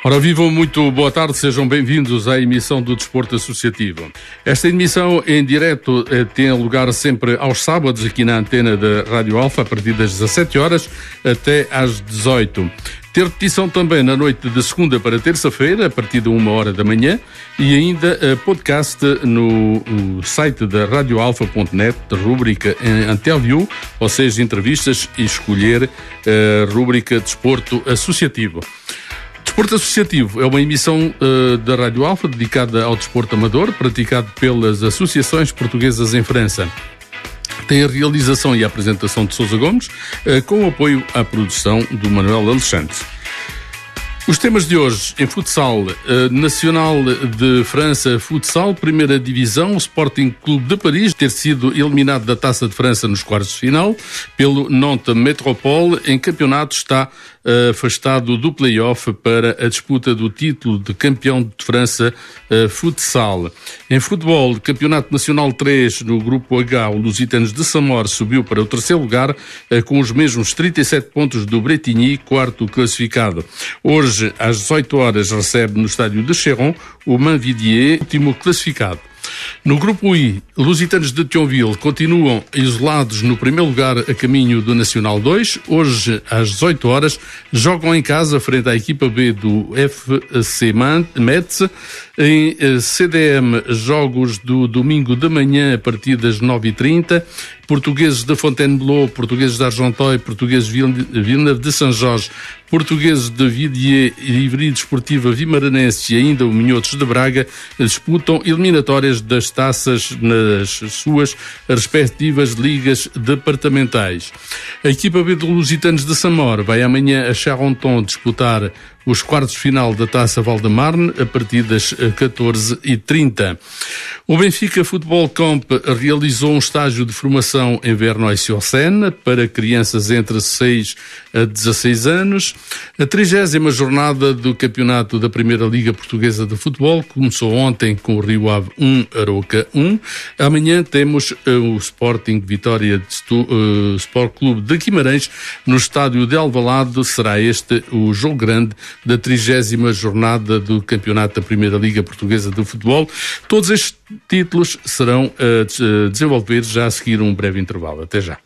Ora, vivam, muito boa tarde, sejam bem-vindos à emissão do Desporto Associativo. Esta emissão em direto tem lugar sempre aos sábados aqui na antena da Rádio Alfa, a partir das 17 horas até às 18. Ter repetição também na noite de segunda para terça-feira, a partir de 1h da manhã, e ainda podcast no site da radioalfa.net, rúbrica Interview, ou seja, entrevistas, e escolher a rúbrica Desporto Associativo. Desporto Associativo é uma emissão da Rádio Alfa dedicada ao desporto amador, praticado pelas associações portuguesas em França. Tem a realização e a apresentação de Sousa Gomes, com o apoio à produção do Manuel Alexandre. Os temas de hoje: em futsal, Nacional de França Futsal, primeira divisão, o Sporting Clube de Paris ter sido eliminado da Taça de França nos quartos de final pelo Nantes Métropole. Em campeonato está afastado do play-off para a disputa do título de campeão de França futsal. Em futebol, Campeonato Nacional 3, no Grupo H, o Lusitanos de Samor subiu para o terceiro lugar com os mesmos 37 pontos do Bretigny, quarto classificado. Hoje, às 18 horas, recebe no estádio de Chéron o Manvidier, último classificado. No Grupo I, Lusitanos de Thionville continuam isolados no primeiro lugar a caminho do Nacional 2. Hoje, às 18 horas, jogam em casa frente à equipa B do FC Metz. Em CDM, jogos do domingo de manhã a partir das 9h30. Portugueses de Fontainebleau, portugueses de Argenteuil, portugueses de Villeneuve de Saint-Jorge, portugueses de Vidier, Ivry Desportiva Vimaranense e ainda o Minhotos de Braga disputam eliminatórias das taças nas suas respectivas ligas departamentais. A equipa B do Lusitanos de Samor vai amanhã a Charenton disputar os quartos de final da Taça Val-de-Marne a partir das 14h30. O Benfica Futebol Camp realizou um estágio de formação em Verneuil-sur-Seine para crianças entre 6 a 16 anos. A 30ª jornada do campeonato da Primeira Liga Portuguesa de Futebol começou ontem com o Rio Ave 1, Aroca 1. Amanhã temos o Sporting Vitória Sport Clube de Guimarães no estádio de Alvalade. Será este o jogo grande da 30ª jornada do campeonato da Primeira Liga Portuguesa de Futebol. Todos estes títulos serão desenvolvidos já a seguir um breve intervalo. Até já.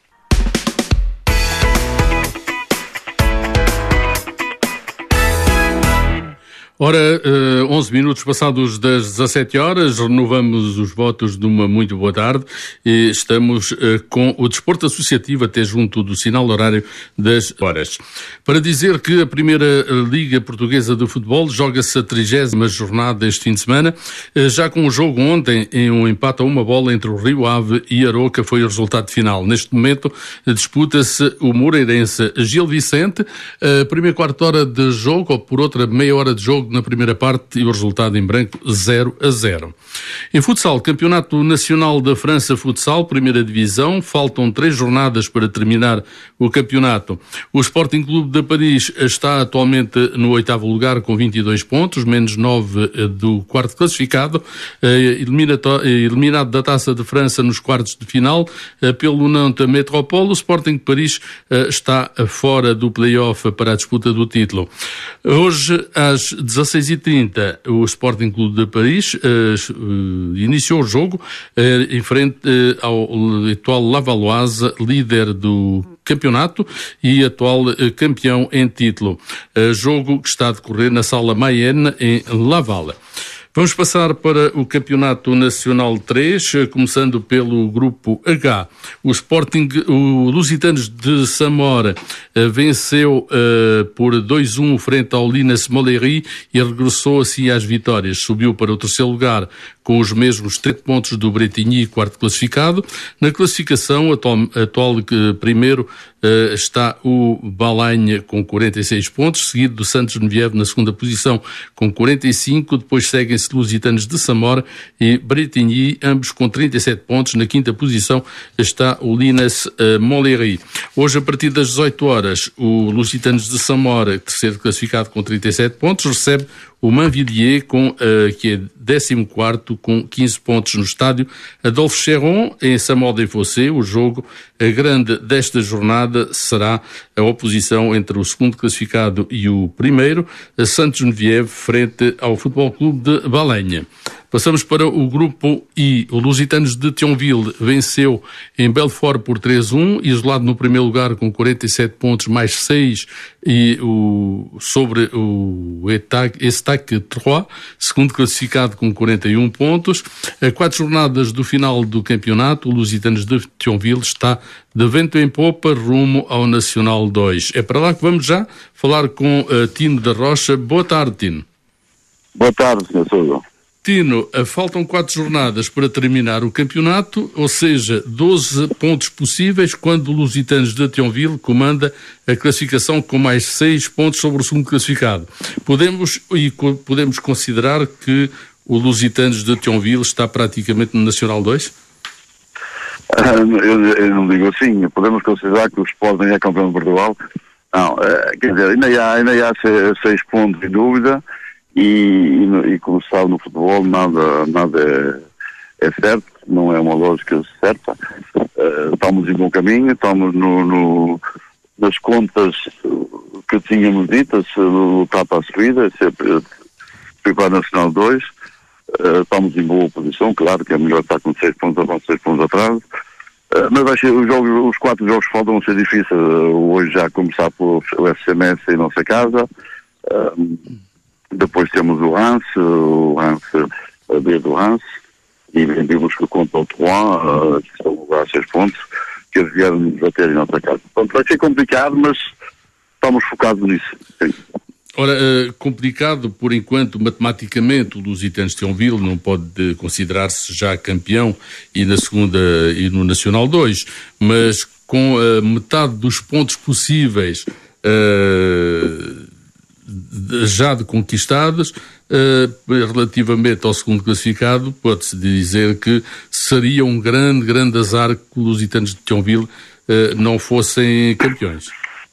Ora, 11 minutos passados das 17 horas, renovamos os votos de uma muito boa tarde e estamos com o Desporto Associativo até junto do sinal horário das horas. Para dizer que a Primeira Liga Portuguesa de Futebol joga-se a 30ª jornada este fim de semana, já com o jogo ontem em um empate a uma bola entre o Rio Ave e Aroca foi o resultado final. Neste momento disputa-se o Moreirense Gil Vicente, a primeira quarta hora de jogo, ou por outra meia hora de jogo na primeira parte, e o resultado em branco 0-0. Em futsal, Campeonato Nacional da França Futsal, primeira divisão, faltam 3 jornadas para terminar o campeonato. O Sporting Clube de Paris está atualmente no 8º lugar com 22 pontos, menos 9 do quarto classificado, eliminado da Taça de França nos quartos de final pelo Nantes Métropole. O Sporting de Paris está fora do play-off para a disputa do título. Hoje, às 16h30, o Sporting Clube de Paris iniciou o jogo em frente ao atual Lavalloise, líder do campeonato e atual campeão em título. Jogo que está a decorrer na Sala Mayenne, em Laval. Vamos passar para o Campeonato Nacional 3, começando pelo Grupo H. O Lusitanos de Samor venceu por 2-1 frente ao Linas Molery e regressou assim às vitórias. Subiu para o terceiro lugar com os mesmos 3 pontos do Bretigny, quarto classificado. Na classificação, atual primeiro está o Balagne com 46 pontos, seguido do Santos Geneviève na segunda posição com 45, depois seguem-se Lusitanos de Samor e Bretigny, ambos com 37 pontos. Na quinta posição está o Linas Molery. Hoje, a partir das 18 horas, o Lusitanos de Samor, terceiro classificado com 37 pontos, recebe o Manvidier, que é 14º quinto com 15 pontos no estádio Adolphe Chéron, em Saint-Maur-des-Fossés. O jogo grande desta jornada será a oposição entre o segundo classificado e o primeiro, a Sainte-Geneviève, frente ao Futebol Clube de Balenha. Passamos para o grupo I. O Lusitanos de Thionville venceu em Belfort por 3-1, isolado no primeiro lugar com 47 pontos mais 6 sobre o Estac 3, segundo classificado com 41 pontos. A 4 jornadas do final do campeonato, o Lusitanos de Thionville está de vento em popa rumo ao Nacional 2. É para lá que vamos já falar com Tino da Rocha. Boa tarde, Tino. Boa tarde, Sr. Sousa. Tino, faltam 4 jornadas para terminar o campeonato, ou seja, 12 pontos possíveis, quando o Lusitanos de Thionville comanda a classificação com mais 6 pontos sobre o segundo classificado. Podemos considerar que o Lusitanos de Thionville está praticamente no Nacional 2? Eu não digo assim. Podemos considerar que o Sporting é campeão de Portugal? Não, quer dizer, ainda há 6 pontos em dúvida. E como se sabe no futebol, nada é certo, não é uma lógica certa. Estamos em bom caminho, estamos nas contas que tínhamos ditas, lutar para a subida, fui para a Nacional 2. Estamos em boa posição, claro que é melhor estar com 6 pontos avanço, 6 pontos atrás. Mas vai ser, os 4 jogos que faltam vão ser difíceis. Hoje já começar pelo FC Metz em nossa casa. Depois temos o Reims, a B do Reims, e vendemos que contra o Troyes, que estão a 6 pontos, que eles vieram nos bater em nossa casa. Portanto, vai ser complicado, mas estamos focados nisso. Sim. Ora, complicado por enquanto, matematicamente, o Lusitanos de Thionville não pode considerar-se já campeão e na segunda e no Nacional 2, mas com metade dos pontos possíveis já de conquistados, relativamente ao segundo classificado, pode-se dizer que seria um grande azar que os Lusitanos de Thionville não fossem campeões.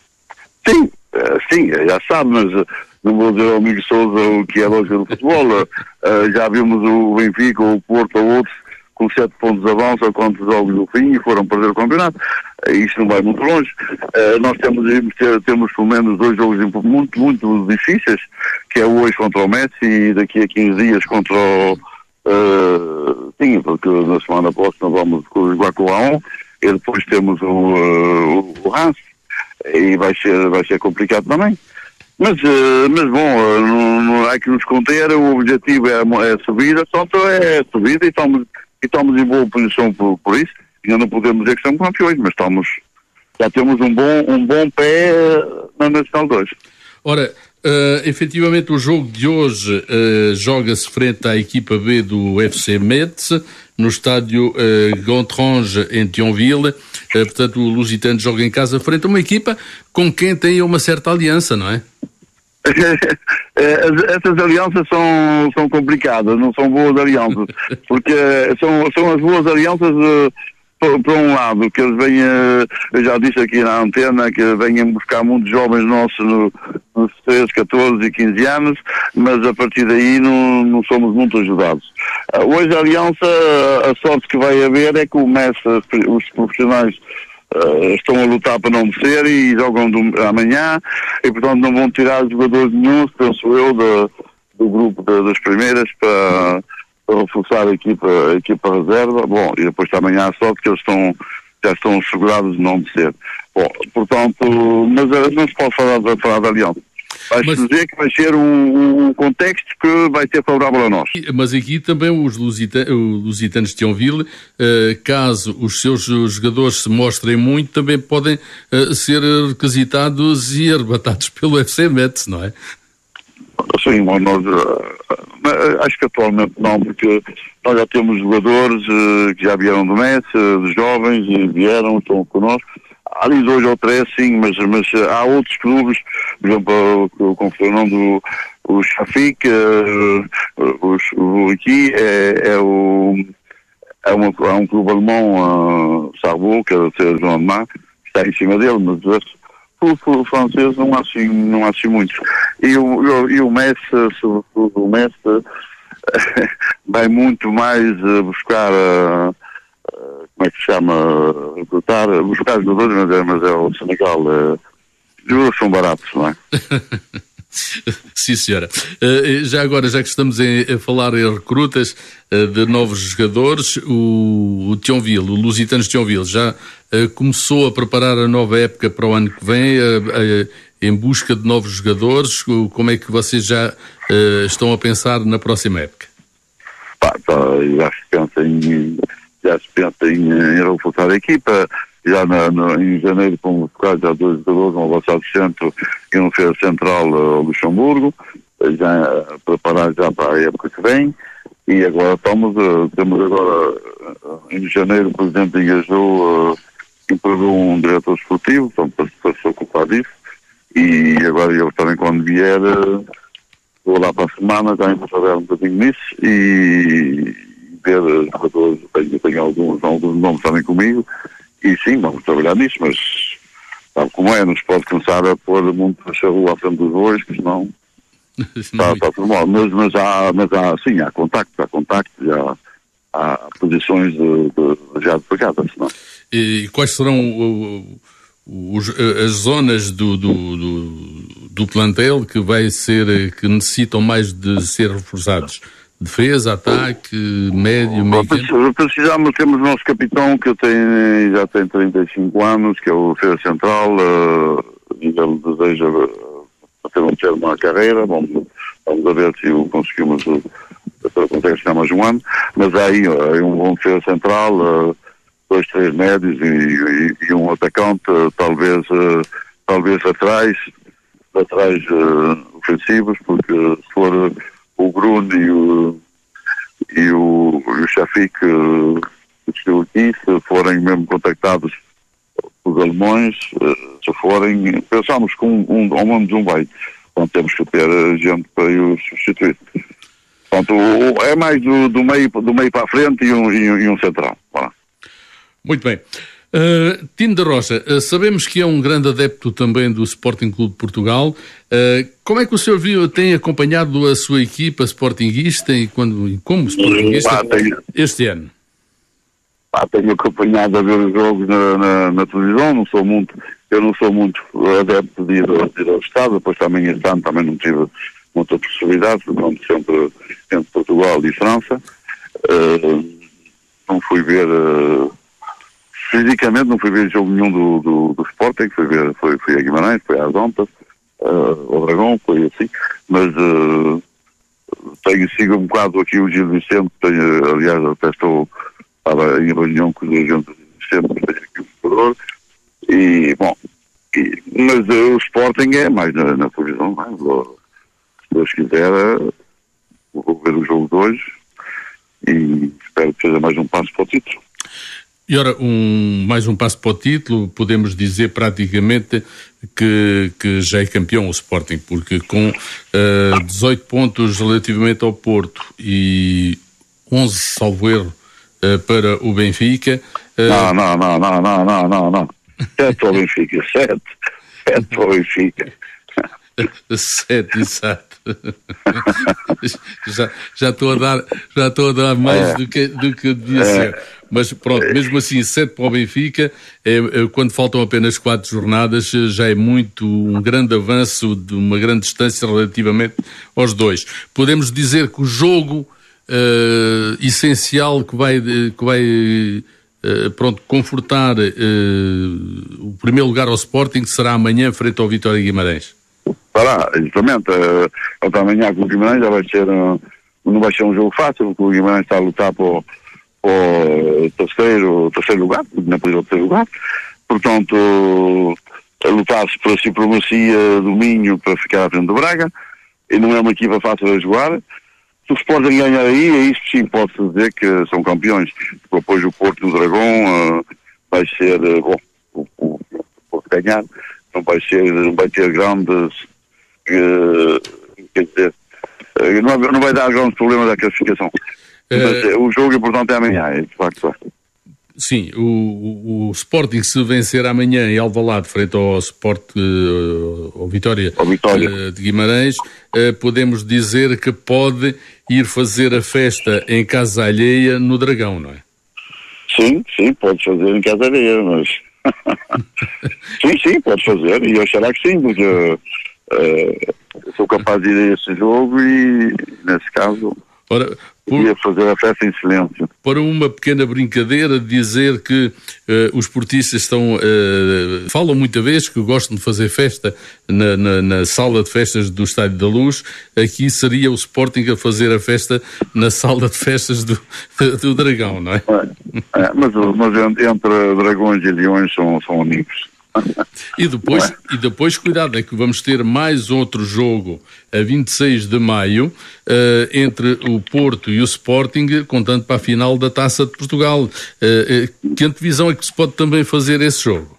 Sim, já sabe, mas não vou dizer ao amigo Sousa o que é lógica do futebol. Já vimos o Benfica, o Porto ou outros com 7 pontos de avanço a quantos jogos do fim e foram perder o campeonato. Isto não vai muito longe. Nós temos pelo menos 2 jogos muito difíceis, que é hoje contra o Metz e daqui a 15 dias contra o... porque na semana próxima vamos jogar com o A1 e depois temos o Reims e vai ser complicado também. Mas bom, não é que nos conter, o objetivo é subida, portanto é subida e estamos em boa posição por isso. Ainda não podemos dizer que somos campeões, mas já temos um bom pé na Nacional 2. Ora, efetivamente o jogo de hoje joga-se frente à equipa B do FC Metz, no estádio Gontrange, em Thionville. Portanto, o Lusitano joga em casa frente a uma equipa com quem tem uma certa aliança, não é? Essas alianças são complicadas, não são boas alianças, porque são as boas alianças por um lado, que eles venham, eu já disse aqui na antena, que venham buscar muitos jovens nossos nos 13, 14 e 15 anos, mas a partir daí não somos muito ajudados. Hoje a aliança, a sorte que vai haver é que o mestre, os profissionais estão a lutar para não descer e jogam amanhã e portanto não vão tirar jogadores nenhum, penso eu, do grupo das primeiras para reforçar a equipa reserva. Bom, e depois amanhã a sorte que eles já estão assegurados de não descer. Bom, portanto, mas não se pode falar de aliança. Vai-se dizer que vai ser um contexto que vai ser favorável a nós. Mas aqui também os Lusitanos de Thionville, caso os seus jogadores se mostrem muito, também podem ser requisitados e arrebatados pelo FC Metz, não é? Sim, mas nós acho que atualmente não, porque nós já temos jogadores que já vieram do Metz, de jovens, e vieram, estão connosco. Há ali 2 ou 3, sim, mas há outros clubes, por exemplo, com o Fernando, o Shafik, aqui é um clube alemão, Sarbo, que é o João de Mar, que está em cima dele, mas o francês não há assim muitos. E o Metz, sobretudo o Metz, vai muito mais buscar, como é que se chama, recrutar, buscar jogadores, mas é o Senegal, os jogadores são baratos, não é? Sim, senhora. Já agora, já que estamos a falar em recrutas de novos jogadores, o Thionville, o Lusitanos Thionville, já começou a preparar a nova época para o ano que vem, em busca de novos jogadores. Como é que vocês já estão a pensar na próxima época? Já se pensa em reforçar a equipa. Já em janeiro fomos buscar já 2 jogadores, um avançado centro e um defesa central ao Luxemburgo, já a preparar já para a época que vem. E agora temos agora, em janeiro, o Presidente engajou, empregou um diretor esportivo, então, para se ocupar disso. E agora eu também, quando vier, vou lá para a semana, já trabalhar um bocadinho nisso e ver jogadores, tenho alguns nomes também comigo. E sim, vamos trabalhar nisso, mas sabe como é, não se pode começar a pôr muito a rua à frente dos bois, que senão está tudo mal. Mas há, sim, há contacto, já há posições já de pegada, senão. E quais serão as zonas do plantel que necessitam mais de ser reforçados? Defesa, ataque, médio, meio campo? Temos o nosso capitão, que já tem 35 anos, que é o defesa central, e ele deseja ter uma carreira. Vamos a ver se o conseguimos, consegue chegar mais um ano, mas há aí um bom defesa central, 2, 3 médios e um atacante, talvez atrás ofensivos, porque se for o Bruno e o Shafik que estão aqui, se forem mesmo contactados os alemães, se forem, pensamos que ao menos um vai. Então temos que ter gente para os substituir. Portanto, é mais do meio para a frente e um central. Voilà. Muito bem. Tino da Rocha, sabemos que é um grande adepto também do Sporting Clube de Portugal. Como é que o senhor tem acompanhado a sua equipa sportinguista e como sportinguista este ano? Tenho acompanhado a ver os jogos na televisão, eu não sou muito adepto de ir ao estádio, depois também este ano também não tive muita possibilidade, porque sempre entre Portugal e França. Não fui ver... Fisicamente não fui ver jogo nenhum do Sporting, fui a Guimarães, fui às Ontas, ao Dragão, foi assim, mas sigo um bocado aqui o Gil Vicente, aliás, até estava em reunião com os agentes sempre, tenho aqui o jogador, mas o Sporting é mais na televisão, se Deus quiser, vou ver o jogo de hoje e espero que seja mais um passo para o título. E ora, mais um passo para o título, podemos dizer praticamente que já é campeão o Sporting, porque com 18 pontos relativamente ao Porto e 11, salvo erro, para o Benfica. Não. 7 para o Benfica, 7 para o Benfica. 7, exato. já estou a dar mais do que devia ser. Mas pronto, mesmo assim, 7 para o Benfica, quando faltam apenas 4 jornadas, já é um grande avanço de uma grande distância relativamente aos dois. Podemos dizer que o jogo essencial que vai confortar o primeiro lugar ao Sporting será amanhã frente ao Vitória Guimarães. Justamente, amanhã com o Guimarães não vai ser um jogo fácil, porque o Guimarães está a lutar para o terceiro lugar, na posição do terceiro lugar, portanto a lutar-se pela supremacia do Minho para ficar à frente do Braga, e não é uma equipa fácil a jogar. Se o Sporting ganhar aí sim pode-se dizer que são campeões. Depois o Porto do Dragão vai ser bom, o Porto ganhar não vai ter grandes quer dizer, não vai dar grandes problemas da classificação. Mas o jogo importante é amanhã, de facto. Sim, o Sporting, se vencer amanhã em Alvalade frente ao ao Vitória de Guimarães, podemos dizer que pode ir fazer a festa em casa alheia no Dragão, não é? Sim, pode fazer em casa alheia, mas... sim, pode fazer, e eu achará que sim, porque eu sou capaz de ir a esse jogo e, nesse caso... Podia fazer a festa em silêncio. Para uma pequena brincadeira, dizer que os portistas falam muita vez que gostam de fazer festa na sala de festas do Estádio da Luz. Aqui seria o Sporting a fazer a festa na sala de festas do Dragão, não é? Mas entre dragões e leões são amigos. E depois, cuidado, é que vamos ter mais outro jogo a 26 de maio entre o Porto e o Sporting, contando para a final da Taça de Portugal. Que antevisão é que se pode também fazer esse jogo?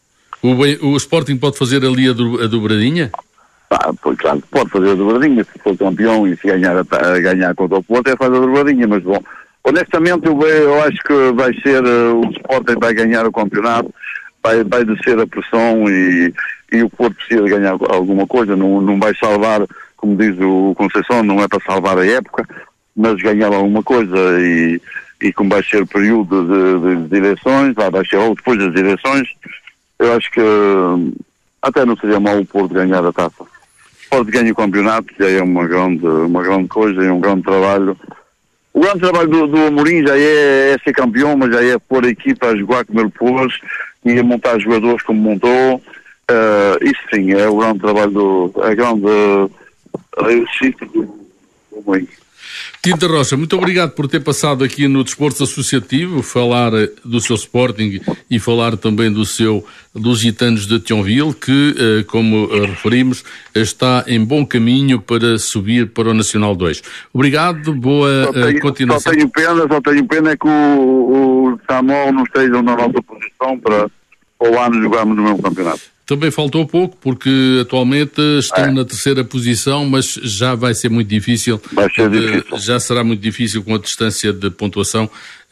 O Sporting pode fazer ali a dobradinha? Pois claro, pode fazer a dobradinha, se for campeão e se ganhar contra o Porto, faz a dobradinha, mas bom, honestamente eu acho que vai ser o Sporting vai ganhar o campeonato. Vai descer a pressão e o Porto precisa ganhar alguma coisa, não vai salvar, como diz o Conceição, não é para salvar a época, mas ganhar alguma coisa e como vai ser o período de eleições, vai ser logo depois das eleições, eu acho que até não seria mal o Porto ganhar a taça. O Porto ganha o campeonato, já é uma grande coisa e um grande trabalho. O grande trabalho do Amorim já é ser campeão, mas já é pôr a equipa a jogar como ele pôs e a montar jogadores como montou. Isso sim, é o grande trabalho a grande réussite do Amorim. Tinta Rocha, muito obrigado por ter passado aqui no Desporto Associativo, falar do seu Sporting e falar também do seu Lusitanos de Thionville, que, como referimos, está em bom caminho para subir para o Nacional 2. Obrigado, boa continuação. Só tenho pena que o Samor não esteja na nossa posição para o ano jogarmos no mesmo campeonato. Também faltou pouco, porque atualmente estão na terceira posição, mas já vai ser muito difícil. Já será muito difícil com a distância de pontuação.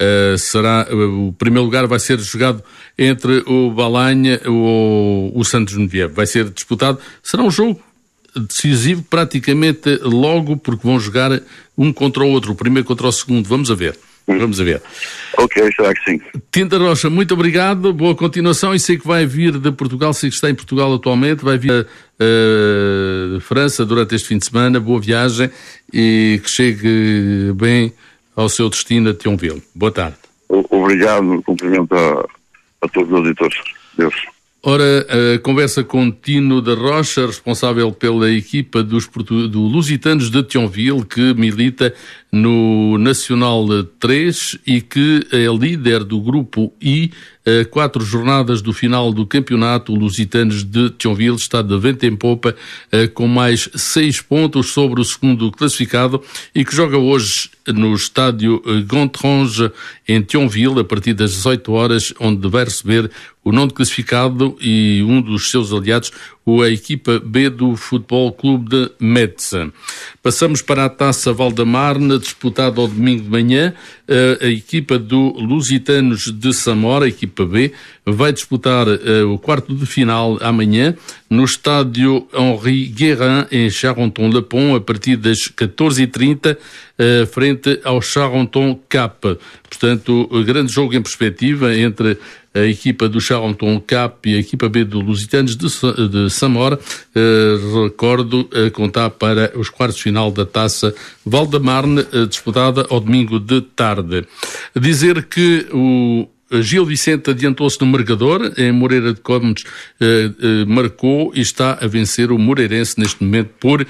O primeiro lugar vai ser jogado entre o Balanha ou o Santos Neves. Vai ser disputado. Será um jogo decisivo praticamente logo, porque vão jogar um contra o outro, o primeiro contra o segundo. Vamos a ver. Ok, será que sim. Tinta Rocha, muito obrigado, boa continuação, e sei que vai vir de Portugal, sei que está em Portugal atualmente, vai vir de França durante este fim de semana, boa viagem e que chegue bem ao seu destino a Thionville. Boa tarde. Obrigado, cumprimento a todos os auditores. Deus. Ora, a conversa com Tino da Rocha, responsável pela equipa do Lusitanos de Thionville, que milita no Nacional 3 e que é líder do grupo I. 4 jornadas do final do campeonato, o Lusitanos de Thionville está de vento em popa, com mais 6 pontos sobre o segundo classificado e que joga hoje no estádio Gontrange em Thionville a partir das 18 horas, onde vai receber o nono classificado e um dos seus aliados, a equipa B do Futebol Clube de Metz. Passamos para a Taça Valdamarne, disputada ao domingo de manhã. A equipa do Lusitanos de Samora, a equipa B, vai disputar o quarto de final amanhã no estádio Henri Guérin, em Charenton-le-Pont, a partir das 14h30, frente ao Charenton Cap. Portanto, grande jogo em perspectiva entre a equipa do Charenton Cap e a equipa B do Lusitanos de Samora. Recordo contar para os quartos de final da Taça Valdamarne, disputada ao domingo de tarde. Dizer que o Gil Vicente adiantou-se no marcador, em Moreira de Cómodos marcou e está a vencer o Moreirense neste momento por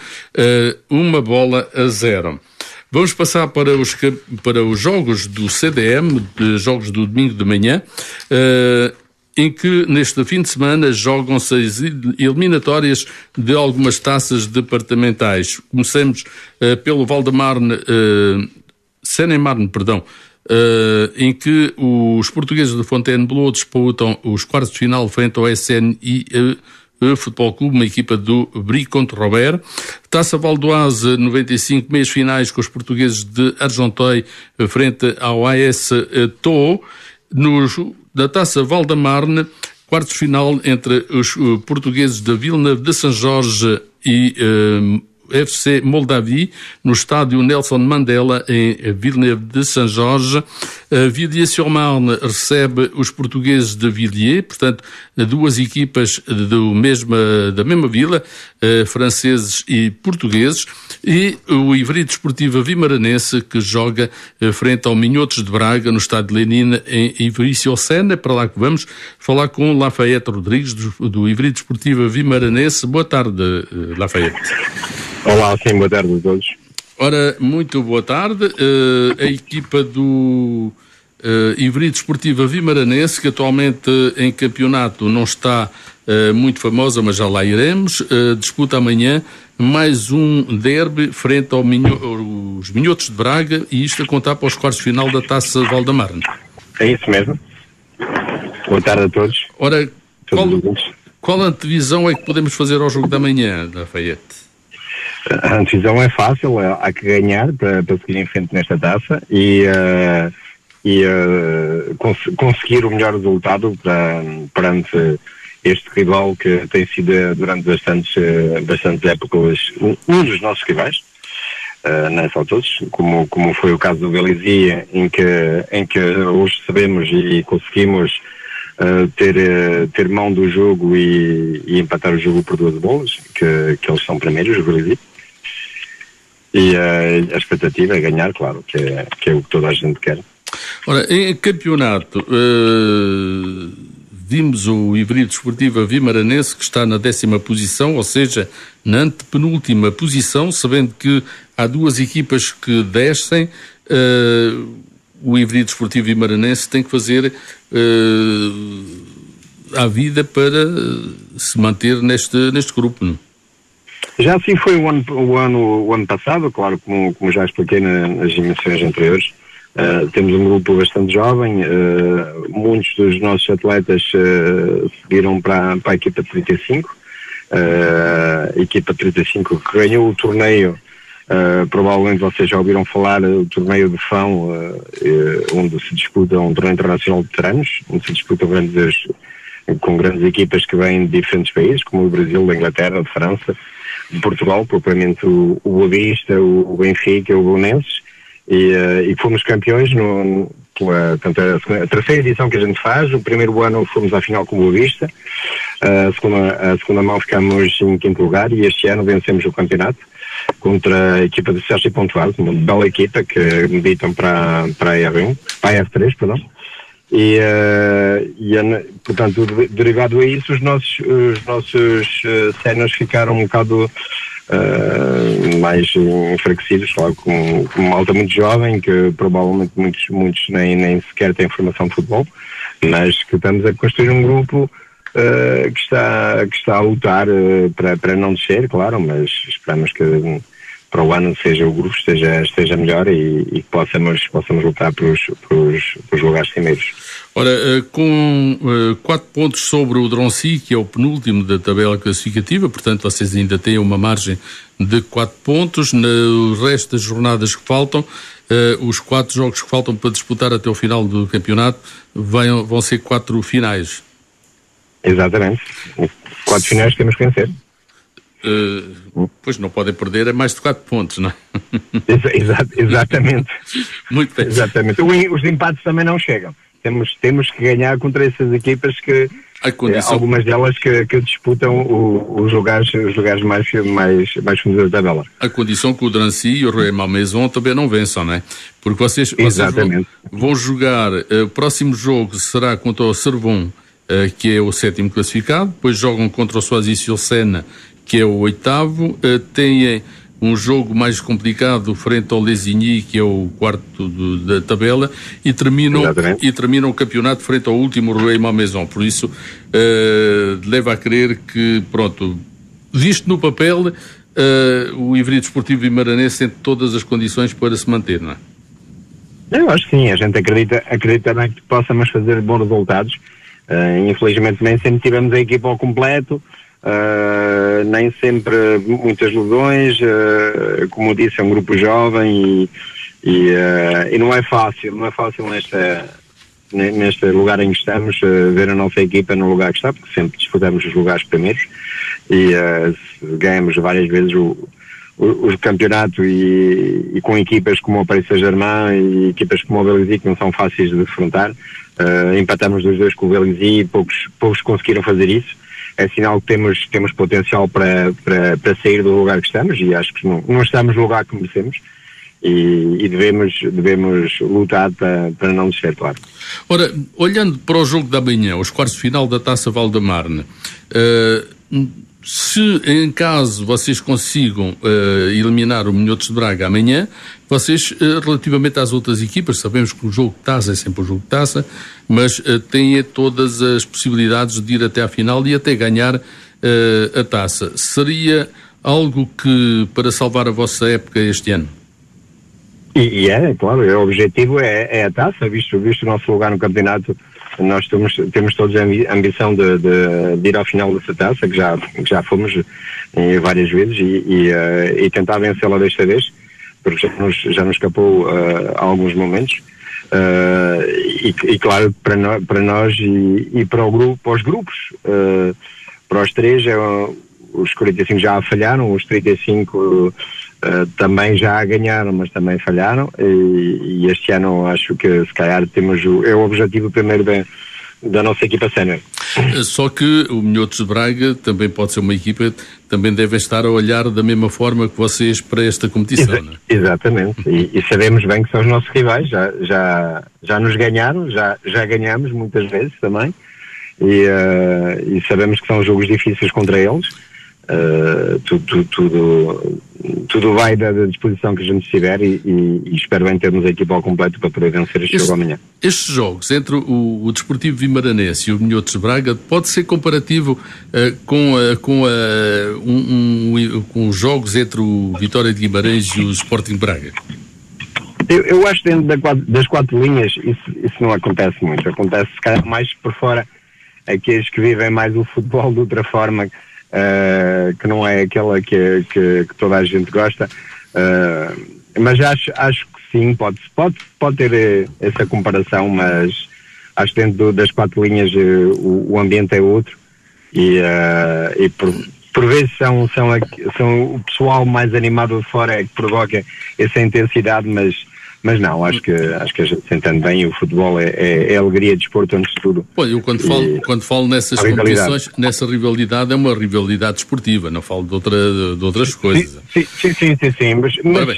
1-0. Vamos passar para os jogos do CDM, jogos do domingo de manhã, em que neste fim de semana jogam-se as eliminatórias de algumas taças departamentais. Comecemos pelo Valdamarne, Seine-et-Marne, em que os portugueses de Fontainebleau disputam os quartos de final frente ao SNI Futebol Clube, uma equipa do Brie-Comte-Robert. Taça Valdoise, 95 meias finais com os portugueses de Argenteuil frente ao AS Too. Da Taça Val-da-Marne, quartos final entre os portugueses de Villeneuve de Saint-Georges e FC Moldavie, no estádio Nelson Mandela, em Villeneuve de Saint-Georges. Villiers-sur-Marne recebe os portugueses de Villiers, portanto, duas equipas da mesma vila, franceses e portugueses, e o Ivry Desportiva Vimaranense, que joga frente ao Minhotos de Braga, no estádio Lenin, em Ivry-sur-Seine. Para lá que vamos falar com Lafayette Rodrigues, do Ivry Desportiva Vimaranense. Boa tarde, Lafayette. Olá, sim, boa tarde a todos. Ora, muito boa tarde. A equipa do Ivry Desportiva Vimaranense, que atualmente em campeonato não está muito famosa, mas já lá iremos, disputa amanhã mais um derby frente aos Minhotos de Braga, e isto a contar para os quartos de final da Taça Val-da-Marne. É isso mesmo. Boa tarde a todos. Ora, qual antevisão é que podemos fazer ao jogo da manhã, Lafayette? A antevisão é fácil, há que ganhar para seguir em frente nesta taça e conseguir o melhor resultado perante este rival que tem sido durante bastantes épocas um dos nossos rivais, não só todos, como foi o caso do Vélizy, em que hoje sabemos e conseguimos ter mão do jogo e empatar o jogo por 2 bolas, que eles são primeiros, o Vélizy. E a expectativa é ganhar, claro, que é o que toda a gente quer. Ora, em campeonato, vimos o Ivry Desportiva Vimaranense, que está na 10ª posição, ou seja, na antepenúltima posição, sabendo que há duas equipas que descem. O Ivry Desportivo Vimaranense tem que fazer a vida para se manter neste grupo, não? Já assim foi o ano passado, claro, como já expliquei nas emissões anteriores. Temos um grupo bastante jovem, muitos dos nossos atletas seguiram para a equipa 35, a equipa 35 que ganhou o torneio, provavelmente vocês já ouviram falar, o torneio de Fão, onde se disputa um torneio internacional de veteranos, onde se disputa com grandes equipas que vêm de diferentes países, como o Brasil, a Inglaterra, a França, de Portugal, propriamente o Boavista, o Benfica, o Belenenses, e fomos campeões portanto, a terceira edição que a gente faz. O primeiro ano fomos à final com o Boavista, a segunda mão ficamos em 5º lugar, e este ano vencemos o campeonato contra a equipa de Sérgio Pontoise, uma bela equipa que meditam para a F3, perdão. Portanto, derivado a isso, os nossos séniores ficaram um bocado mais enfraquecidos, claro, com uma malta muito jovem, que provavelmente muitos nem sequer têm formação de futebol, mas que estamos a construir um grupo que está a lutar para não descer, claro, mas esperamos que para o ano o grupo esteja melhor e possamos lutar pelos lugares cimeiros. Ora, com 4 pontos sobre o Droncy, que é o penúltimo da tabela classificativa, portanto vocês ainda têm uma margem de 4 pontos. No resto das jornadas que faltam, os 4 jogos que faltam para disputar até o final do campeonato vão ser 4 finais. Exatamente. 4 finais temos que vencer. Pois não podem perder a mais de 4 pontos, não é? Exatamente. Muito bem. Exatamente. Os empates também não chegam. Temos que ganhar contra essas equipas que algumas delas que disputam os lugares mais fundos da tabela. A condição que o Drancy e o Royal Malmaison também não vençam, não é? Porque vocês vão jogar, o próximo jogo será contra o Servon, que é o 7º classificado, depois jogam contra o Soisy-sur-Seine, que é o 8º, têm um jogo mais complicado frente ao Lesigny, que é o 4º da tabela, e terminam o campeonato frente ao último Royal Malmaison. Por isso, leva a crer que, pronto, visto no papel, o Ivry Desportivo Vimaranense tem todas as condições para se manter, não é? Eu acho que sim, a gente acredita bem que possamos fazer bons resultados. Infelizmente nem sempre tivemos a equipa ao completo, nem sempre muitas lesões, como eu disse, é um grupo jovem e não é fácil neste lugar em que estamos, ver a nossa equipa no lugar que está, porque sempre disputamos os lugares primeiros e ganhamos várias vezes o campeonato e com equipas como o Paris Saint-Germain e equipas como o Vélizy, que não são fáceis de defrontar. Empatamos 2-2 com o Vélizy e poucos conseguiram fazer isso. É sinal que temos potencial para sair do lugar que estamos, e acho que não estamos no lugar que merecemos, e devemos lutar para não descer, claro. Ora, olhando para o jogo da manhã, os quartos de final da Taça Valdemarne, se em caso vocês consigam eliminar o Minhotos de Braga amanhã, vocês, relativamente às outras equipas, sabemos que o jogo de taça é sempre o jogo de taça, mas têm todas as possibilidades de ir até à final e até ganhar a taça. Seria algo que, para salvar a vossa época este ano? E claro, o objetivo é a taça, visto o nosso lugar no campeonato. Nós temos todos a ambição de ir ao final dessa taça, que já fomos várias vezes, e tentar vencê-la desta vez, porque já nos escapou a alguns momentos. E claro, para nós e para os grupos, para os três, os 45 já falharam, os 35 também já ganharam, mas também falharam, e este ano acho que se calhar é o objetivo primeiro da nossa equipa sénior. Só que o Minhotos de Braga também pode ser uma equipa, também devem estar a olhar da mesma forma que vocês para esta competição, não é? Exatamente, e sabemos bem que são os nossos rivais, já nos ganharam, já ganhamos muitas vezes também, e sabemos que são jogos difíceis contra eles. Tudo vai da disposição que a gente tiver, e espero bem termos a equipa ao completo para poder vencer este jogo amanhã. Estes jogos entre o Desportivo Vimaranense e o Minhotos de Braga pode ser comparativo com os jogos entre o Vitória de Guimarães e o Sporting Braga? Eu acho que dentro das 4 linhas isso não acontece muito. Acontece se calhar mais por fora aqueles que vivem mais o futebol de outra forma, que não é aquela que toda a gente gosta, mas acho que sim, pode ter essa comparação, mas acho que dentro das 4 linhas o ambiente é outro, e por vezes são o pessoal mais animado de fora que provoca essa intensidade, mas não, acho que a gente se entende bem. O futebol é alegria de desporto antes de tudo. Pô, eu quando falo nessas competições, nessa rivalidade, é uma rivalidade desportiva, não falo de outras coisas. Sim, mas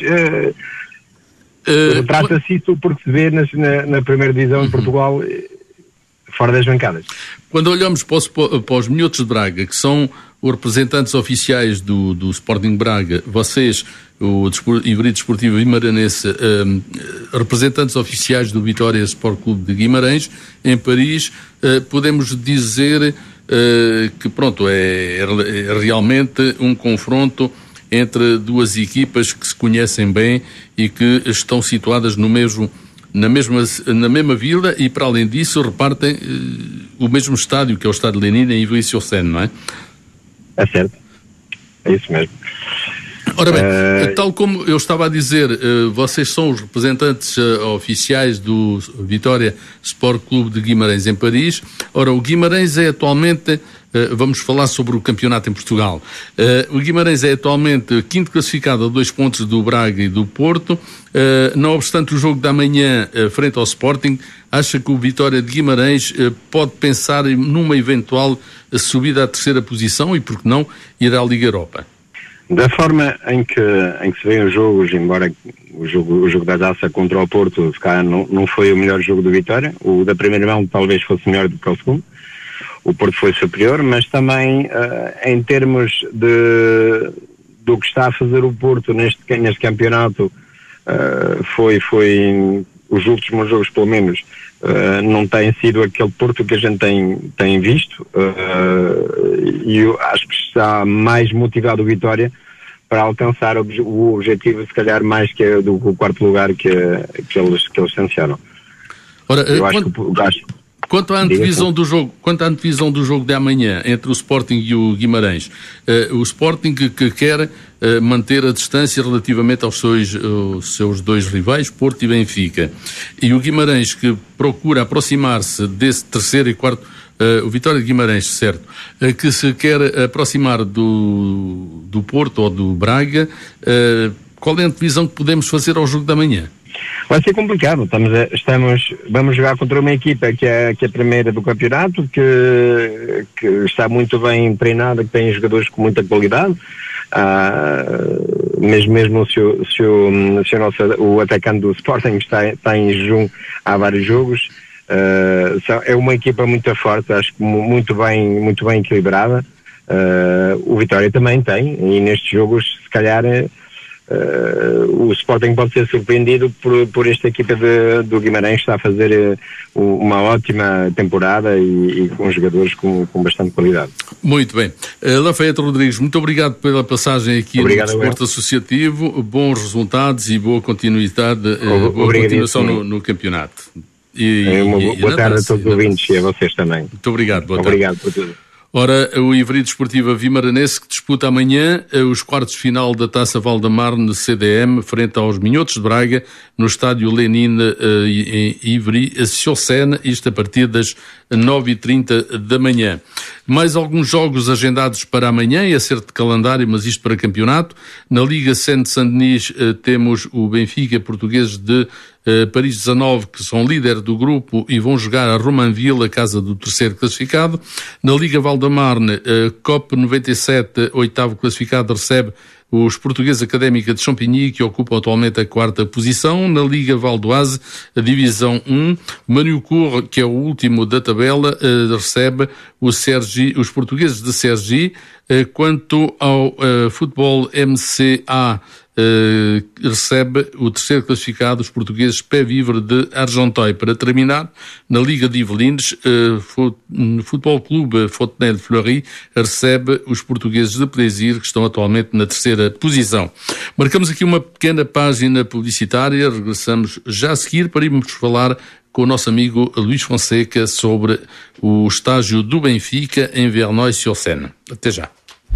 trata-se isso porque se vê na primeira divisão em Portugal, fora das bancadas. Quando olhamos para os Minhotos de Braga, que são os representantes oficiais do Sporting Braga, vocês, o Híbrido Desportivo Vimaranense, representantes oficiais do Vitória Sport Clube de Guimarães, em Paris, podemos dizer que pronto, é realmente um confronto entre duas equipas que se conhecem bem e que estão situadas na mesma vila, e para além disso repartem o mesmo estádio, que é o Estádio Lenin, em Ivry-sur-Seine, não é? É certo, é isso mesmo. Ora bem, tal como eu estava a dizer, vocês são os representantes oficiais do Vitória Sport Clube de Guimarães, em Paris. Ora, o Guimarães é atualmente, vamos falar sobre o campeonato em Portugal, o Guimarães é atualmente 5º classificado a 2 pontos do Braga e do Porto. Não obstante o jogo da manhã frente ao Sporting, acha que o Vitória de Guimarães pode pensar numa eventual subida à 3ª posição e, por que não, ir à Liga Europa? Da forma em que se vêem os jogos, embora o jogo da taça contra o Porto, se calhar não foi o melhor jogo do Vitória, o da primeira mão talvez fosse melhor do que o segundo, o Porto foi superior, mas também em termos do que está a fazer o Porto neste campeonato, foi os últimos jogos pelo menos, não tem sido aquele Porto que a gente tem visto, e eu acho que está mais motivado o Vitória para alcançar o objetivo, se calhar mais que do 4º lugar que eles tencionam. Ora, quanto à antevisão do jogo de amanhã entre o Sporting e o Guimarães, o Sporting que quer manter a distância relativamente aos seus dois rivais, Porto e Benfica. E o Guimarães, que procura aproximar-se desse terceiro e quarto, o Vitória de Guimarães, certo, que se quer aproximar do Porto ou do Braga, qual é a divisão que podemos fazer ao jogo da manhã? Vai ser complicado. Vamos jogar contra uma equipa que é a primeira do campeonato, que está muito bem treinada, que tem jogadores com muita qualidade. Mesmo se o atacante do Sporting está em jejum há vários jogos. É uma equipa muito forte, acho que muito bem equilibrada. O Vitória também tem, e nestes jogos, se calhar, o Sporting pode ser surpreendido por esta equipa do Guimarães, que está a fazer uma ótima temporada e com jogadores com bastante qualidade. Muito bem. Lafayette Rodrigues, muito obrigado pela passagem aqui no Desporto Associativo, bons resultados e boa continuidade, boa continuação no campeonato. Boa tarde a todos os ouvintes e a vocês também. Muito obrigado. Boa tarde. Obrigado por tudo. Ora, o Ivry Desportiva Vimaranense, que disputa amanhã os quartos de final da Taça Valdemar no CDM, frente aos Minhotos de Braga, no estádio Lenin em Ivry-sur-Seine, isto a partir das 9h30 da manhã. Mais alguns jogos agendados para amanhã, é certo de calendário, mas isto para campeonato. Na Liga Saint-Denis temos o Benfica, portugueses de Paris 19, que são líder do grupo e vão jogar a Romainville, a casa do terceiro classificado. Na Liga Val-de-Marne, COP 97, oitavo classificado, recebe os portugueses Académica de Champigny, que ocupam atualmente a quarta posição. Na Liga Valdoise, a divisão 1, Manicourt, que é o último da tabela, recebe os portugueses de Cergy. Quanto ao futebol MCA, recebe o terceiro classificado, os portugueses Pé Vivre de Argenteuil. Para terminar, na Liga de Yvelines, Futebol Clube Fontenelle Fleury recebe os portugueses de Plaisir, que estão atualmente na terceira posição. Marcamos aqui uma pequena página publicitária, regressamos já a seguir para irmos falar com o nosso amigo Luís Fonseca sobre o estágio do Benfica em Verneuil-sur-Seine. Até já.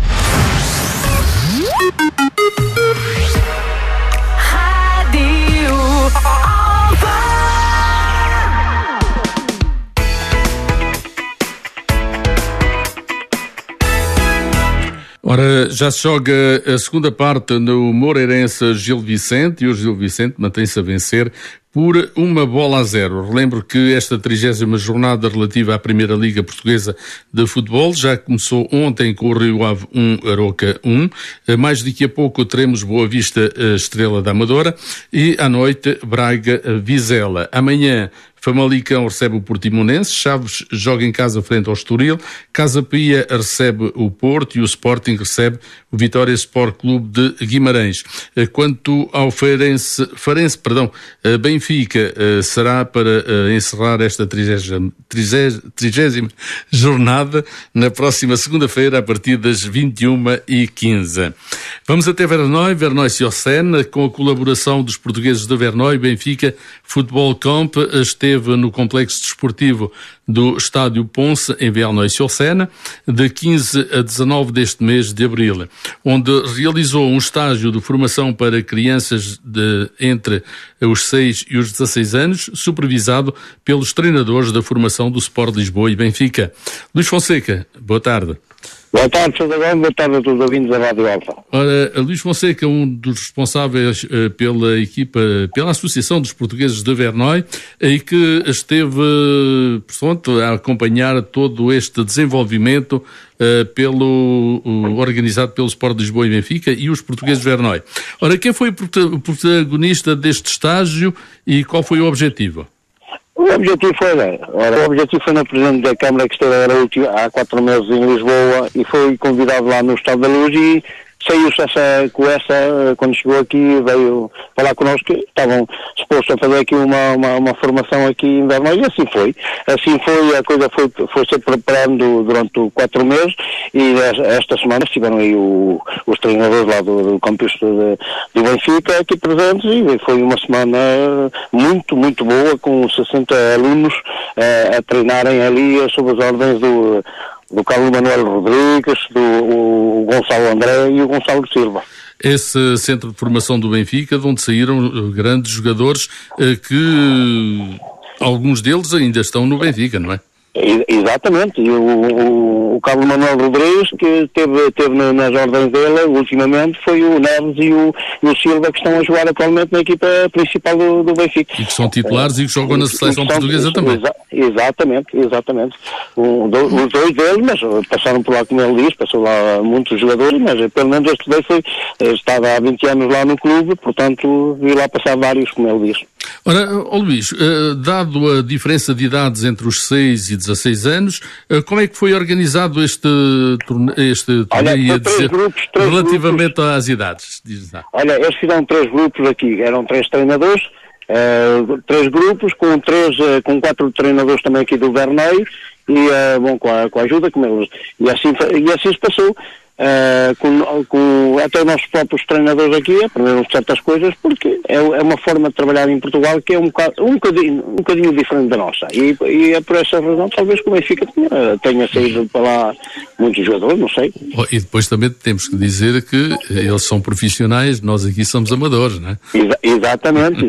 Ora, já se joga a segunda parte no Moreirense Gil Vicente e o Gil Vicente mantém-se a vencer por 1-0. Relembro que esta 30ª jornada relativa à Primeira Liga Portuguesa de Futebol já começou ontem com o Rio Ave 1, Aroca 1. Mais daqui a pouco teremos Boa Vista, Estrela da Amadora, e à noite Braga, Vizela. Amanhã Famalicão recebe o Portimonense, Chaves joga em casa frente ao Estoril, Casa Pia recebe o Porto e o Sporting recebe o Vitória Sport Clube de Guimarães. Quanto ao Benfica, será para encerrar esta 30ª jornada na próxima segunda-feira a partir das 21h15. Vamos até Verneuil-sur-Seine, com a colaboração dos portugueses de Verneuil. Benfica Futebol Camp esteve no complexo desportivo do Estádio Ponce, em Verneuil-sur-Seine, de 15 a 19 deste mês de abril, onde realizou um estágio de formação para crianças entre os 6 e os 16 anos, supervisado pelos treinadores da formação do Sport Lisboa e Benfica. Luís Fonseca, boa tarde. Boa tarde, Sr. Dragão. Boa tarde a todos os ouvintes da Rádio Alfa. Ora, Luís Fonseca, um dos responsáveis pela equipa, pela Associação dos Portugueses de Verneuil, e que esteve, portanto, a acompanhar todo este desenvolvimento organizado pelo Sport Lisboa e Benfica e os portugueses de Verneuil. Ora, quem foi o protagonista deste estágio e qual foi o objetivo? O objetivo foi na Presidente da Câmara, que esteve há 4 meses em Lisboa, e foi convidado lá no Estado da Luz, e saiu-se quando chegou aqui, veio falar connosco, que estavam dispostos a fazer aqui uma formação aqui em Verneuil, e assim foi, a coisa foi-se preparando durante 4 meses, e esta semana estiveram aí os treinadores lá do campus do Benfica aqui presentes, e foi uma semana muito, muito boa, com 60 alunos a treinarem ali sob as ordens do Carlos Manuel Rodrigues, do Gonçalo André e o Gonçalo Silva. esse centro de formação do Benfica, de onde saíram grandes jogadores que alguns deles ainda estão no Benfica, não é? Exatamente, e o Carlos Manuel Rodrigues, que teve nas ordens dele ultimamente, foi o Neves e o Silva, que estão a jogar atualmente na equipa principal do Benfica. E que são titulares e que jogam na seleção portuguesa também. Exatamente. Os dois deles, mas passaram por lá, como ele diz, passou lá muitos jogadores, mas pelo menos este daí estava há 20 anos lá no clube, portanto vi lá passar vários, como ele diz. Ora, Luís, dado a diferença de idades entre os 6 e 16 anos, como é que foi organizado este torneio, relativamente às idades? Olha, eles fizeram 3 grupos aqui, eram 3 treinadores, 3 grupos, com 4 treinadores também aqui do Vernei, e com a ajuda, como eles, e assim se passou. Até os nossos próprios treinadores aqui aprenderam certas coisas, porque é uma forma de trabalhar em Portugal que é um bocadinho diferente da nossa, e é por essa razão talvez que o Benfica tenha saído para lá muitos jogadores, não sei. E depois também temos que dizer que eles são profissionais, nós aqui somos amadores, não é? Exatamente,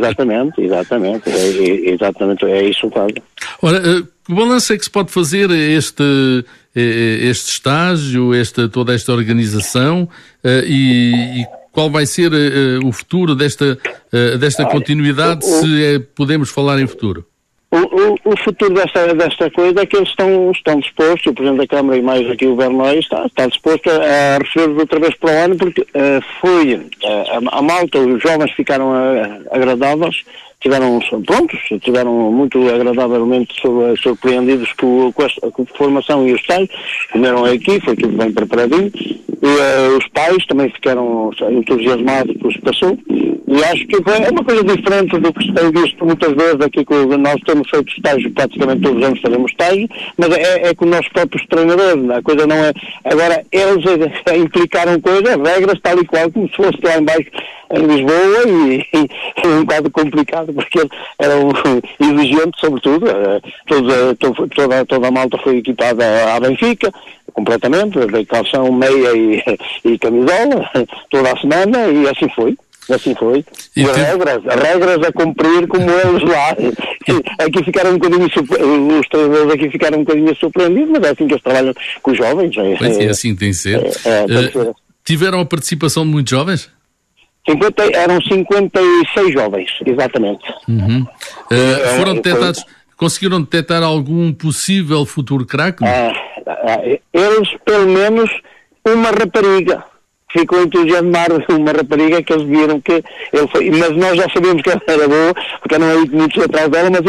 é isso, claro. Ora, que balanço é que se pode fazer este estágio, toda esta organização, e qual vai ser o futuro desta continuidade, se podemos falar em futuro? O futuro desta coisa é que eles estão dispostos, o Presidente da Câmara e mais aqui o Vernei está disposto a receber-os outra vez para o ano, porque foi a malta, os jovens ficaram agradáveis, tiveram muito agradavelmente surpreendidos com a formação e os pais, comeram aqui, foi tudo bem preparadinho, e os pais também ficaram entusiasmados com o que passou, e acho que é uma coisa diferente do que se tem visto muitas vezes aqui, que nós temos feito estágio, praticamente todos os anos fazemos estágio, mas é com os nossos próprios treinadores, a coisa não é, agora eles implicaram coisas, regras tal e qual, como se fosse lá em baixo em Lisboa, e é um bocado complicado, porque eram exigentes, sobretudo, toda a malta foi equipada à Benfica, completamente, de calção, meia e camisola, toda a semana, e assim foi. E regras a cumprir como eles lá. Aqui ficaram um bocadinho os treinadores aqui ficaram um bocadinho surpreendidos, mas é assim que eles trabalham com os jovens. É assim que tem de ser. Tiveram a participação de muitos jovens? Eram 56 jovens, exatamente. Uhum. Foram detectados, conseguiram detectar algum possível futuro craque? Eles, pelo menos, uma rapariga. Ficou entusiasmado, uma rapariga que eles viram que ele foi, mas nós já sabíamos que ela era boa, porque não é muito atrás dela, mas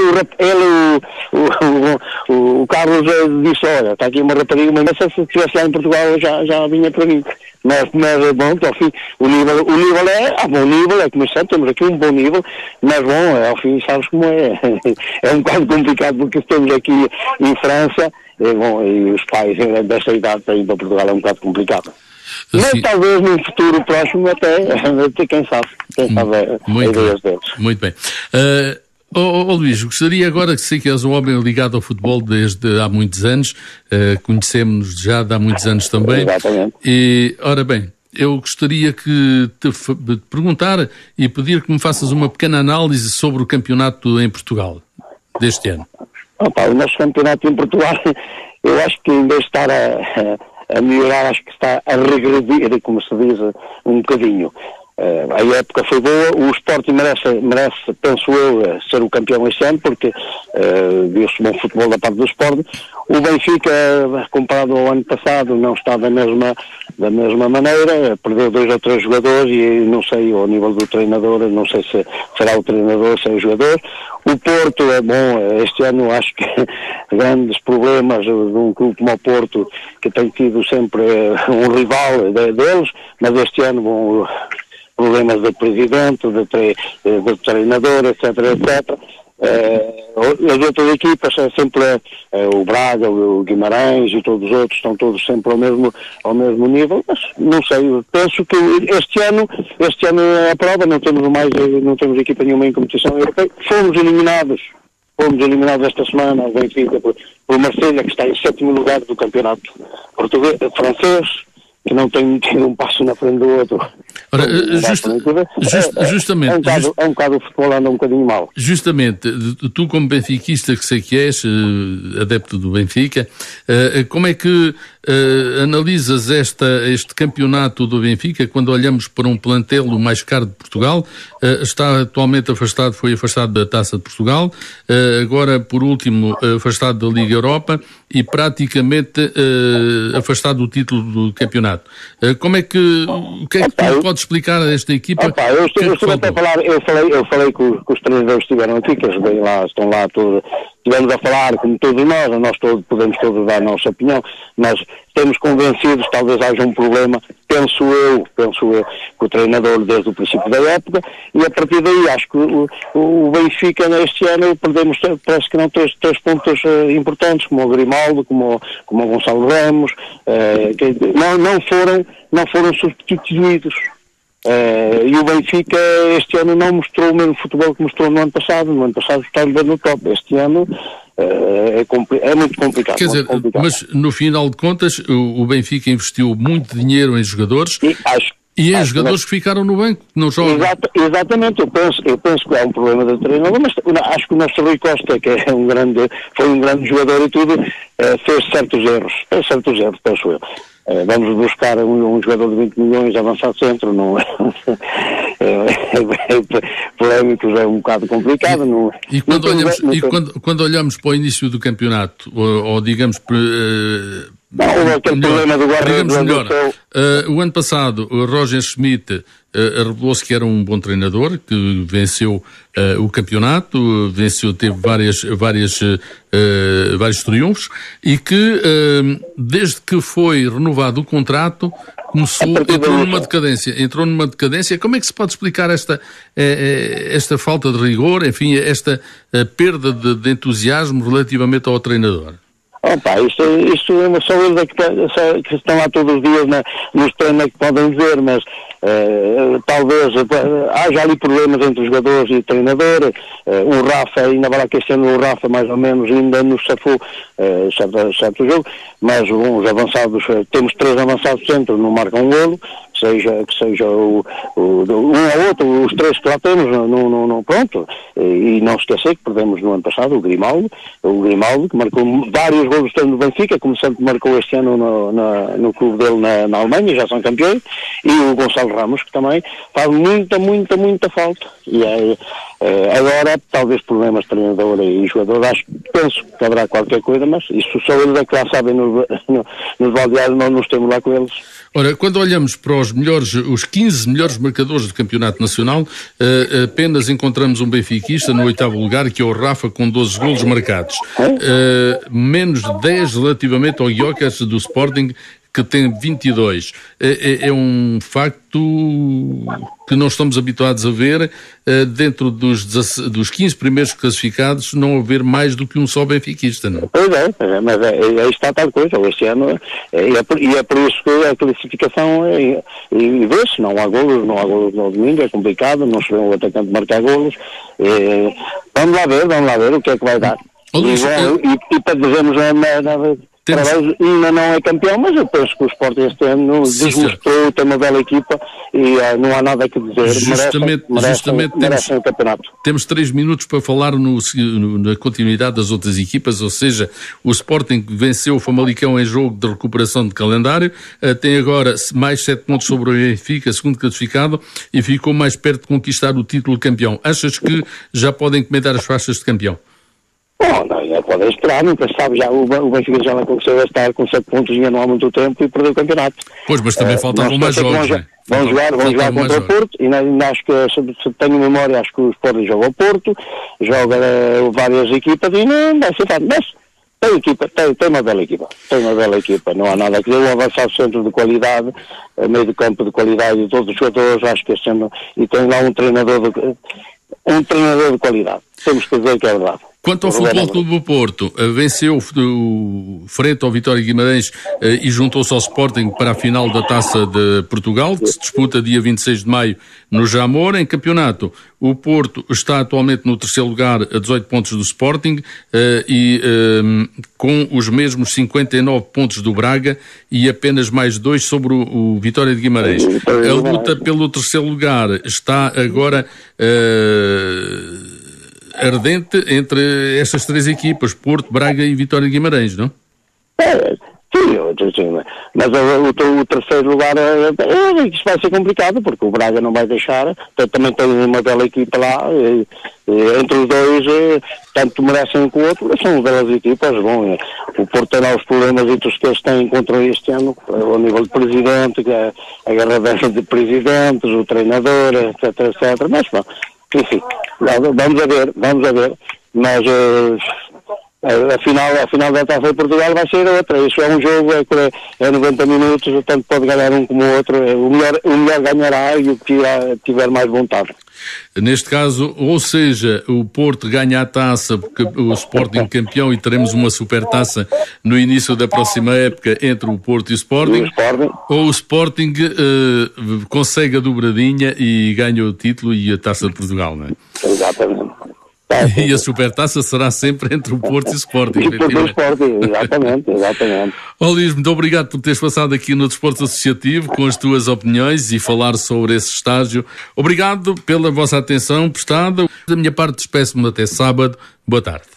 o Carlos disse, olha, está aqui uma rapariga, mas se estivesse lá em Portugal já vinha para mim. Mas bom, ao fim, o nível é bom nível, é como sempre, temos aqui um bom nível, mas bom, ao fim, sabes como é, é um bocado complicado, porque estamos aqui em França, e os pais desta idade para ir para Portugal é um bocado complicado. Mas talvez num futuro próximo até quem sabe ideias deles. Muito bem. Luís, gostaria agora, que sei que és um homem ligado ao futebol desde há muitos anos, conhecemos-nos já de há muitos anos também. Exatamente. E, ora bem, eu gostaria de te perguntar e pedir que me faças uma pequena análise sobre o campeonato em Portugal deste ano. O nosso campeonato em Portugal, eu acho que em vez de estar a melhorar, acho que está a regredir, como se diz, um bocadinho. A época foi boa, o Sporting merece, penso eu, ser o campeão este ano, porque viu-se bom futebol da parte do Sporting. O Benfica, comparado ao ano passado, não está da mesma maneira, perdeu 2 ou 3 jogadores e não sei, ao nível do treinador, não sei se será o treinador, se é o jogador. O Porto é bom, este ano acho que grandes problemas de um clube como o Porto, que tem tido sempre um rival deles, mas este ano, bom, problemas de presidente, de treinador, etc. As outras equipas, sempre o Braga, o Guimarães e todos os outros, estão todos sempre ao mesmo nível, mas não sei, penso que este ano é a prova, não temos equipa nenhuma em competição europeia. Fomos eliminados esta semana, o Benfica, por Marselha, que está em 7º lugar do campeonato francês, que não tem tido um passo na frente do outro. Ora, justamente... É um bocado o futebol anda um bocadinho mal. Justamente, tu como benfiquista que sei que és, adepto do Benfica, como é que analisas este campeonato do Benfica quando olhamos para um plantel o mais caro de Portugal? Está atualmente foi afastado da Taça de Portugal, agora por último afastado da Liga Europa e praticamente afastado do título do campeonato. O que é que tu podes explicar a esta equipa? Eu falei que os treinadores estiveram aqui, que eles bem lá, estão lá todos, estivemos a falar como todos nós podemos todos dar a nossa opinião, mas estamos convencidos, talvez haja um problema, penso eu, que o treinador desde o princípio da época, e a partir daí acho que o Benfica este ano perdemos, parece que não três pontos importantes, como o Grimaldo, como o Gonçalo Ramos, que não foram substituídos. E o Benfica este ano não mostrou o mesmo futebol que mostrou no ano passado. No ano passado estava no top. Este ano é muito complicado. Quer dizer, mas no final de contas o Benfica investiu muito dinheiro em jogadores e em jogadores que ficaram no banco, que não jogam. Exatamente, eu penso que há um problema do treinador, mas acho que o nosso Rui Costa, que foi um grande jogador e tudo, fez certos erros, penso eu. Vamos buscar um jogador de 20 milhões avançado centro, não é? Polémicos, é um bocado complicado. Quando olhamos para o início do campeonato, ou digamos... aquele problema do guarda-redes. O ano passado, o Roger Schmidt revelou-se que era um bom treinador, que venceu o campeonato, teve vários triunfos, e que desde que foi renovado o contrato entrou numa decadência. Como é que se pode explicar esta falta de rigor, enfim, esta perda de entusiasmo relativamente ao treinador? Isto é só eles que estão lá todos os dias nos treinos que podem dizer, mas talvez haja ali problemas entre os jogadores e o treinador. O Rafa, ainda vai lá que este ano o Rafa mais ou menos ainda nos safou certo jogo, mas os avançados, temos 3 avançados centro, não marcam um golo, que seja um ou outro, os 3 que lá temos, pronto. E não esquecer que perdemos no ano passado o Grimaldo que marcou vários golos no Benfica, como sempre marcou este ano no clube dele na Alemanha, já são campeões, e o Gonçalo Ramos, que também faz muita falta. E agora, talvez problemas de treinador e jogador, penso que haverá qualquer coisa, mas isso só eles é que lá sabem nos baldeários, não nos temos lá com eles. Ora, quando olhamos para os 15 melhores marcadores do Campeonato Nacional, apenas encontramos um benfiquista no 8º lugar, que é o Rafa, com 12 golos marcados. Menos 10 relativamente ao Gyökeres do Sporting, que tem 22. É um facto que não estamos habituados a ver, dentro dos 15 primeiros classificados, não haver mais do que um só benfiquista, não? Pois é, mas aí está tal coisa. Este ano, é por isso que a classificação e vê-se, não há golos no domingo, é complicado, não se vê um atacante marcar golos. Vamos lá ver o que é que vai dar. E para dizermos ainda não é campeão, mas eu penso que o Sporting este ano desmostrou, tem uma bela equipa e não há nada a dizer. Merecem o campeonato. Temos 3 minutos para falar na continuidade das outras equipas, ou seja, o Sporting venceu o Famalicão em jogo de recuperação de calendário, tem agora mais 7 pontos sobre o Benfica, segundo classificado, e ficou mais perto de conquistar o título de campeão. Achas que já podem encomendar as faixas de campeão? Não, podem esperar, nunca se sabe, já o Benfica já não aconteceu a estar com 7 pontos não há muito tempo e perdeu o campeonato. Pois, mas também faltavam mais jogos, Vão jogar contra o Porto, e ainda acho que, se tenho memória, acho que o Sporting joga o Porto, joga várias equipas e não vai ser fácil, mas tem uma bela equipa, não há nada a dizer, um avançado centro de qualidade, meio de campo de qualidade de todos os jogadores, acho que este ano, e tem lá um treinador de qualidade, temos que dizer que é verdade. Quanto ao Futebol Clube do Porto, venceu frente ao Vitória de Guimarães e juntou-se ao Sporting para a final da Taça de Portugal, que se disputa dia 26 de maio no Jamor. Em campeonato, o Porto está atualmente no terceiro lugar a 18 pontos do Sporting e com os mesmos 59 pontos do Braga e apenas mais 2 sobre o Vitória de Guimarães. A luta pelo terceiro lugar está agora ardente entre estas três equipas, Porto, Braga e Vitória de Guimarães, não? Sim, mas o terceiro lugar isso vai ser complicado, porque o Braga não vai deixar, também tem uma bela equipa lá, entre os dois, tanto merecem um com o outro, mas são belas equipas. Bom, o Porto tem lá os problemas que eles têm contra este ano, ao nível de presidente, a guerra de presidentes, o treinador, etc, mas bom, enfim, vamos a ver, mas a final da Taça de Portugal vai ser outra. Isso é um jogo, é 90 minutos, tanto pode ganhar um como o outro. O melhor ganhará e o que tiver mais vontade. Neste caso, ou seja, o Porto ganha a taça porque o Sporting campeão e teremos uma supertaça no início da próxima época entre o Porto e o Sporting, ou o Sporting consegue a dobradinha e ganha o título e a Taça de Portugal, não é? Exatamente. E a supertaça será sempre entre o Porto e o Sporting. E o Sporting, exatamente. Luís, muito obrigado por teres passado aqui no Desporto Associativo com as tuas opiniões e falar sobre esse estágio. Obrigado pela vossa atenção prestada. Da minha parte, despeço-me até sábado. Boa tarde.